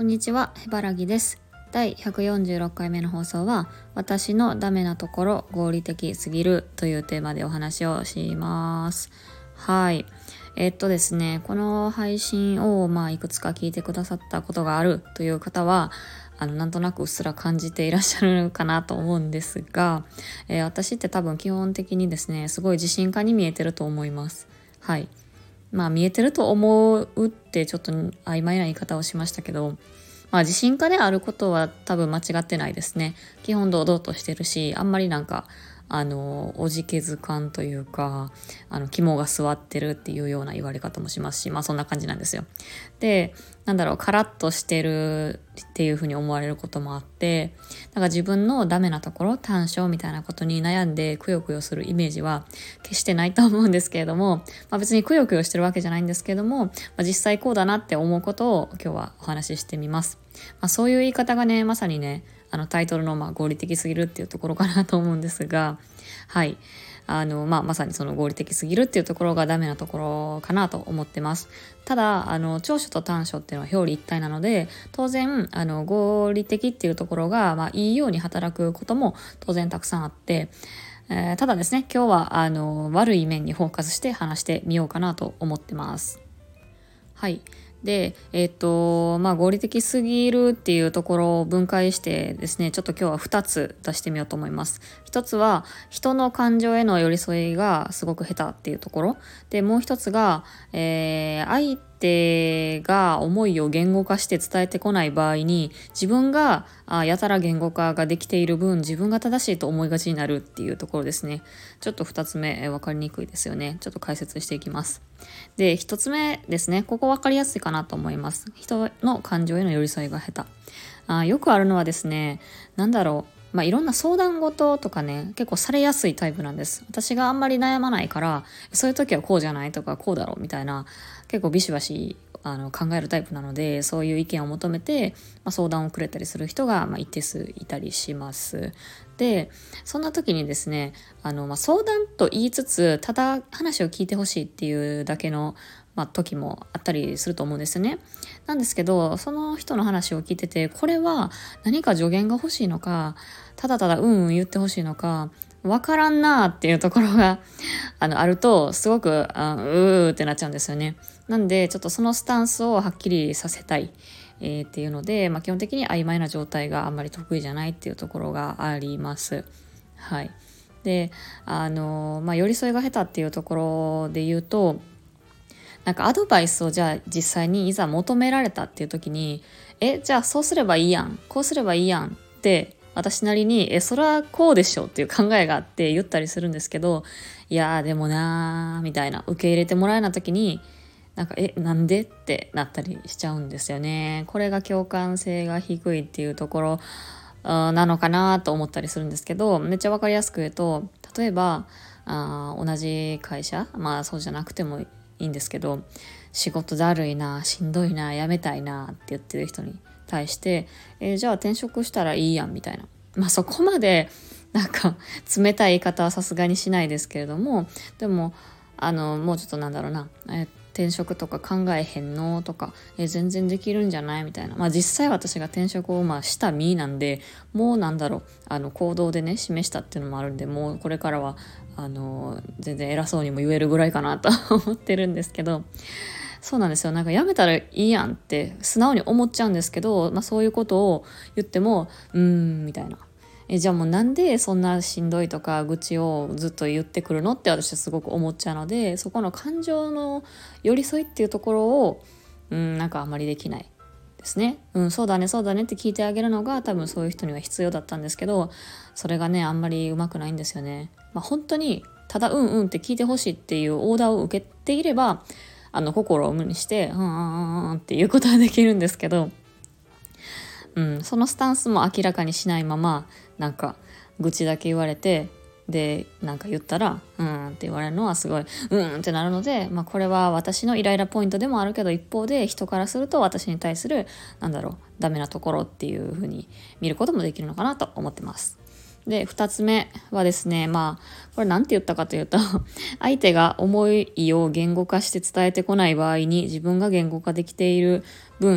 にちは、へばらぎです。第146回目の放送は、私のダメなところ合理的すぎるというテーマでお話をします。はい。ですね、この配信をいくつか聞いてくださったことがあるという方は、なんとなくうっすら感じていらっしゃるかなと思うんですが、私って多分基本的にですね、すごい自信家に見えてると思います。はい。見えてると思うってちょっと曖昧な言い方をしましたけど、自信家であることは多分間違ってないですね。基本堂々としてるし、あんまりおじけづかんというか、肝が据わってるっていうような言われ方もしますし、そんな感じなんですよ。で、カラッとしてるっていうふうに思われることもあって、自分のダメなところ、短所みたいなことに悩んでくよくよするイメージは決してないと思うんですけれども、別にくよくよしてるわけじゃないんですけれども、実際こうだなって思うことを今日はお話ししてみます。そういう言い方がね、まさにね、タイトルの合理的すぎるっていうところかなと思うんですが、はい。まさにその合理的すぎるっていうところがダメなところかなと思ってます。ただ、長所と短所っていうのは表裏一体なので、当然、合理的っていうところが、いいように働くことも当然たくさんあって、ただですね、今日は、悪い面にフォーカスして話してみようかなと思ってます。はい。で、合理的すぎるっていうところを分解してですね、ちょっと今日は2つ出してみようと思います。1つは、人の感情への寄り添いがすごく下手っていうところ。で、もう1つが、相手が思いを言語化して伝えてこない場合に、自分がやたら言語化ができている分、自分が正しいと思いがちになるっていうところですね。ちょっと2つ目、分かりにくいですよね。ちょっと解説していきます。で、1つ目ですね。ここ分かりやすいかなと思います。人の感情への寄り添いが下手。よくあるのはですね、いろんな相談事とかね、結構されやすいタイプなんです。私があんまり悩まないから、そういう時はこうじゃないとかこうだろうみたいな、結構ビシバシ考えるタイプなので、そういう意見を求めて、相談をくれたりする人が、一定数いたりします。で、そんな時にですね、相談と言いつつ、ただ話を聞いてほしいっていうだけの、時もあったりすると思うんですよね。なんですけど、その人の話を聞いてて、これは何か助言が欲しいのか、ただただ言ってほしいのか、わからんなーっていうところがあると、すごくってなっちゃうんですよね。なんで、ちょっとそのスタンスをはっきりさせたい。っていうので、基本的に曖昧な状態があんまり得意じゃないっていうところがあります。はい。で、寄り添いが下手っていうところで言うと、アドバイスをじゃあ実際にいざ求められたっていう時に、じゃあそうすればいいやん、こうすればいいやんって私なりに、それはこうでしょっていう考えがあって言ったりするんですけど、いやーでもなーみたいな、受け入れてもらえな時に、なんでってなったりしちゃうんですよね。これが共感性が低いっていうところなのかなと思ったりするんですけど、めっちゃわかりやすく言うと、例えば同じ会社、そうじゃなくてもいいんですけど、仕事だるいな、しんどいな、辞めたいなって言ってる人に対して、じゃあ転職したらいいやんみたいな。そこまで冷たい言い方はさすがにしないですけれども、でももうちょっと転職とか考えへんのとか、全然できるんじゃないみたいな。実際私が転職をした身なんで、もう行動でね示したっていうのもあるんで、もうこれからは全然偉そうにも言えるぐらいかなと思ってるんですけど、そうなんですよ。やめたらいいやんって素直に思っちゃうんですけど、そういうことを言ってもみたいな。じゃあもうなんでそんなしんどいとか愚痴をずっと言ってくるのって私はすごく思っちゃうので、そこの感情の寄り添いっていうところをあんまりできないですね。そうだねそうだねって聞いてあげるのが多分そういう人には必要だったんですけど、それがねあんまりうまくないんですよね。本当にただって聞いてほしいっていうオーダーを受けていれば、心を無にしてっていうことはできるんですけど、そのスタンスも明らかにしないまま愚痴だけ言われて、で言ったらって言われるのはすごいってなるので、これは私のイライラポイントでもあるけど、一方で人からすると私に対するダメなところっていう風に見ることもできるのかなと思ってます。で、2つ目はですね、これなんて言ったかというと相手が思いを言語化して伝えてこない場合に、自分が言語化できている分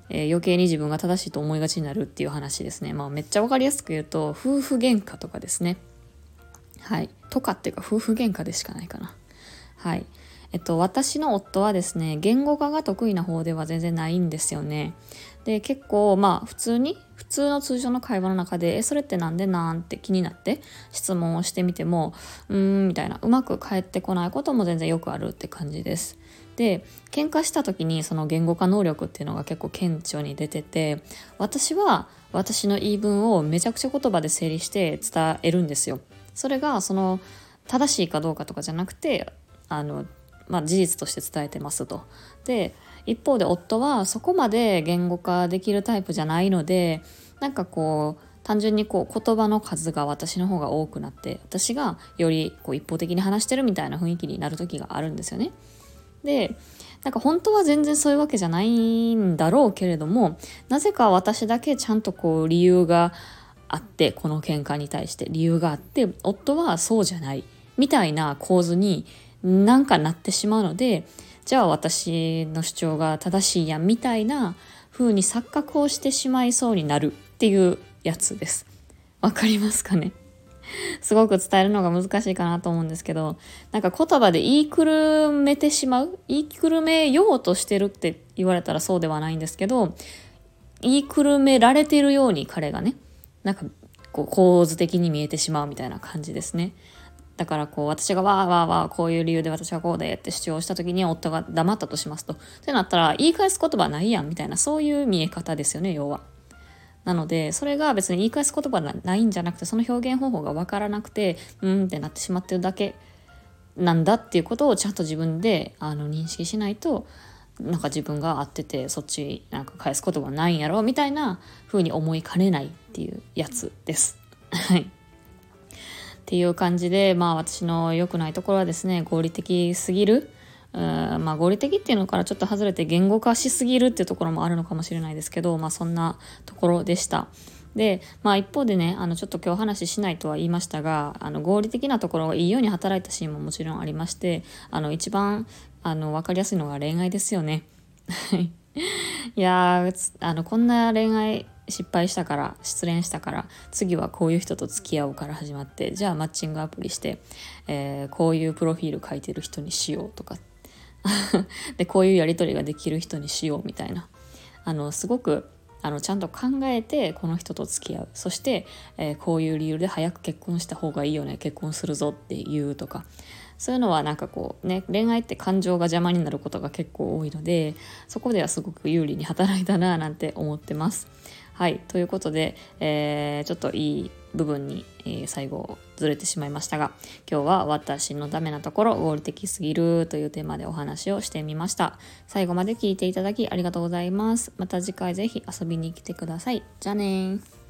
余計に自分が正しいと思いがちになるっていう話ですね。めっちゃわかりやすく言うと夫婦喧嘩とかですね。はい。とかっていうか夫婦喧嘩でしかないかな。はい。私の夫はですね、言語化が得意な方では全然ないんですよね。で、結構普通の通常の会話の中で、それってなんでなんて気になって質問をしてみても、みたいな、うまく返ってこないことも全然よくあるって感じです。で、喧嘩した時にその言語化能力っていうのが結構顕著に出てて、私は私の言い分をめちゃくちゃ言葉で整理して伝えるんですよ。それがその正しいかどうかとかじゃなくて、事実として伝えてますと。で、一方で夫はそこまで言語化できるタイプじゃないので、単純に言葉の数が私の方が多くなって、私がより一方的に話してるみたいな雰囲気になる時があるんですよね。で、本当は全然そういうわけじゃないんだろうけれども、なぜか私だけちゃんと理由があって、この喧嘩に対して理由があって、夫はそうじゃないみたいな構図になってしまうので、じゃあ私の主張が正しいやんみたいな風に錯覚をしてしまいそうになるっていうやつです。わかりますかね？すごく伝えるのが難しいかなと思うんですけど、言葉で言いくるめてしまう、言いくるめようとしてるって言われたらそうではないんですけど、言いくるめられているように彼がね、構図的に見えてしまうみたいな感じですね。だから私がわーわーわーこういう理由で私はこうでって主張した時に夫が黙ったとしますと。ってなったら言い返す言葉ないやんみたいな、そういう見え方ですよね、要は。なのでそれが別に言い返す言葉ないんじゃなくて、その表現方法が分からなくてってなってしまってるだけなんだっていうことをちゃんと自分で認識しないと、自分が合っててそっち返す言葉ないんやろみたいな風に思いかねないっていうやつです。はい。っていう感じで、私の良くないところはですね、合理的すぎる。合理的っていうのからちょっと外れて言語化しすぎるっていうところもあるのかもしれないですけど、そんなところでした。で、一方でね、ちょっと今日話しないとは言いましたが、合理的なところがいいように働いたシーンももちろんありまして、一番分かりやすいのが恋愛ですよね。いやー、こんな恋愛失恋したから次はこういう人と付き合うから始まって、じゃあマッチングアプリして、こういうプロフィール書いてる人にしようとかで、こういうやり取りができる人にしようみたいな、すごくちゃんと考えてこの人と付き合う、そして、こういう理由で早く結婚した方がいいよね、結婚するぞっていうとか、そういうのは恋愛って感情が邪魔になることが結構多いので、そこではすごく有利に働いたななんて思ってます。はい、ということで、ちょっといい部分に、最後ずれてしまいましたが、今日は私のダメなところ合理的すぎるというテーマでお話をしてみました。最後まで聞いていただきありがとうございます。また次回ぜひ遊びに来てください。じゃあねー。